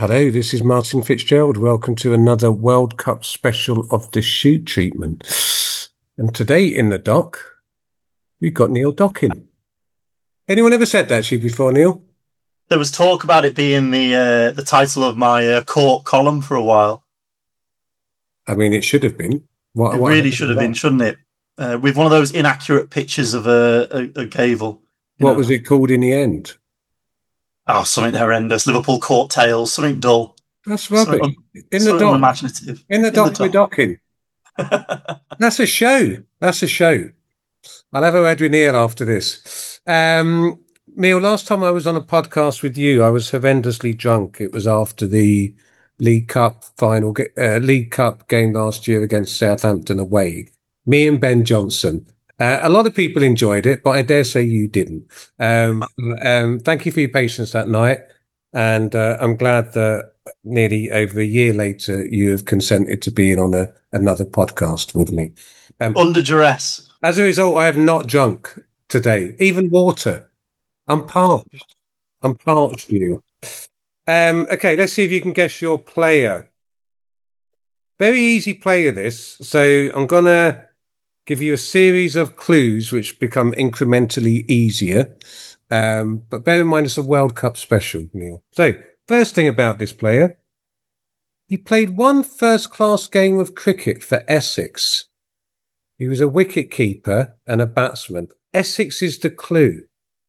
Hello, this is Martin Fitzgerald. Welcome to another World Cup special of the Shoe Treatment. And today in the dock, we've got Neil Dockin. Anyone ever said that to you before, Neil? There was talk about it being the title of my court column for a while. I mean, it should have been. It really should have been, shouldn't it? With one of those inaccurate pictures of a Gavel. What was it called in the end? Oh, something horrendous. Liverpool court tails, something dull. That's rubbish. In the Something dock. unimaginative. In the dock, we're docking. That's a show. That's a show. I'll have a word with Neil after this. Neil, last time I was on a podcast with you, I was horrendously drunk. It was after the League Cup League Cup game last year against Southampton away. Me and Ben Johnson. A lot of people enjoyed it, but I dare say you didn't. Thank you for your patience that night. And I'm glad that nearly over a year later, you have consented to being on another podcast with me. Under duress. As a result, I have not drunk today, even water. I'm parched. I'm parched, you. Okay, let's see if you can guess your player. Very easy player, this. So I'm going to give you a series of clues which become incrementally easier. But bear in mind, it's a World Cup special, Neil. So, first thing about this player, he played one first-class game of cricket for Essex. He was a wicket-keeper and a batsman. Essex is the clue.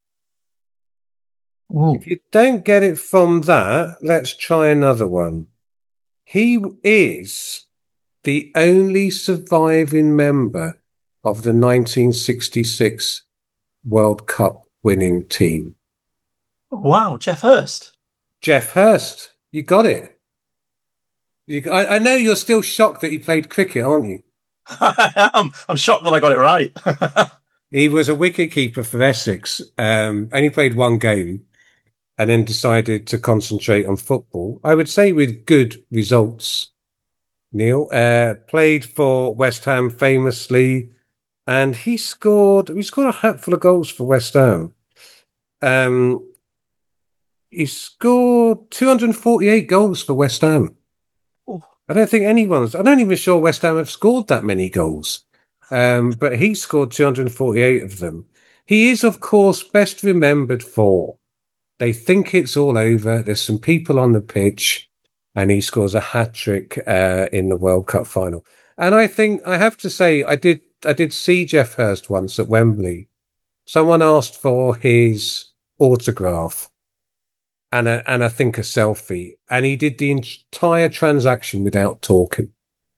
Ooh. If you don't get it from that, let's try another one. He is the only surviving member of the 1966 World Cup winning team. Wow, Geoff Hurst. Geoff Hurst, you got it. I know you're still shocked that he played cricket, aren't you? I'm shocked that I got it right. He was a wicketkeeper for Essex, only played one game and then decided to concentrate on football. I would say with good results, Neil. Played for West Ham famously, and he scored a hatful of goals for West Ham. He scored 248 goals for West Ham. Ooh. I don't even sure West Ham have scored that many goals. But he scored 248 of them. He is, of course, best remembered for They Think It's All Over. There's some people on the pitch, and he scores a hat-trick in the World Cup final. And I think, I have to say, I did see Geoff Hurst once at Wembley. Someone asked for his autograph and I think a selfie, and he did the entire transaction without talking.